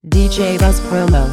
DJ Buzz Promo.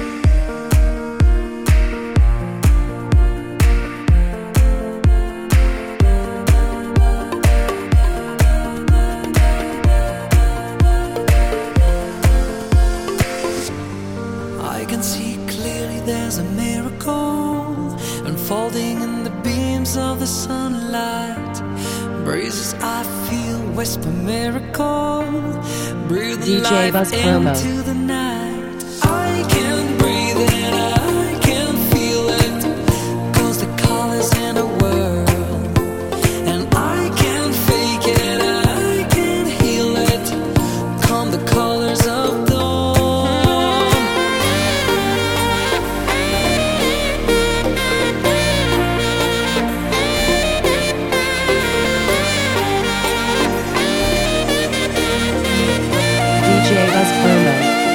I can see clearly there's a miracle unfolding in the beams of the sunlight. Breezes I feel whisper miracle, breathe the DJ life Buzz Promo. into the night. I can breathe and I can feel it, 'cause the colors in the world, and I can fake it, I can heal it, come the colors of dawn. DJ Buzz Promo.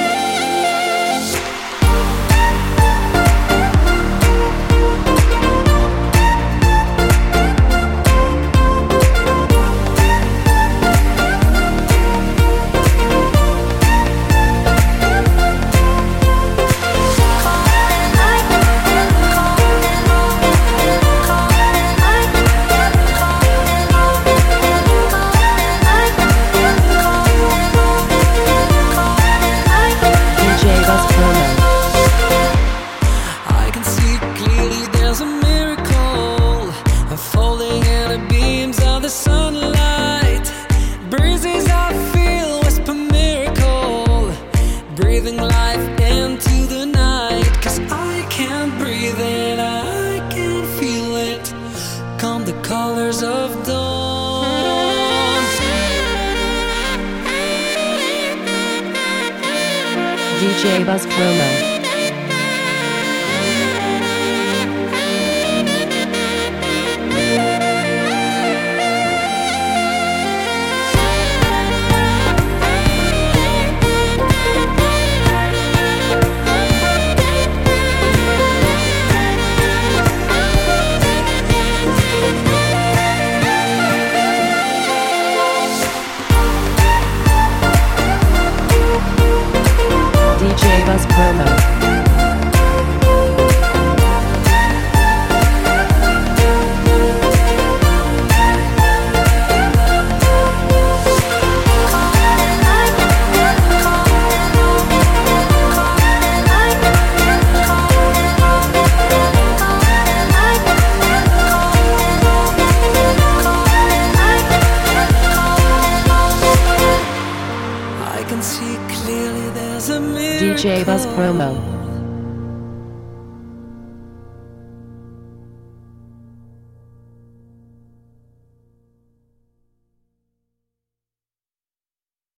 DJ Buzz Promo. I can see clearly there's a miracle unfolding in the beams of the sunlight. Breezes I feel whisper miracle, breathing life into the night. 'Cause I can breathe it, I can feel it, come the colors of dawn. DJ Buzz Promo. DJ Buzz Promo. I can see clearly there's a miracle DJ Buzz Promo.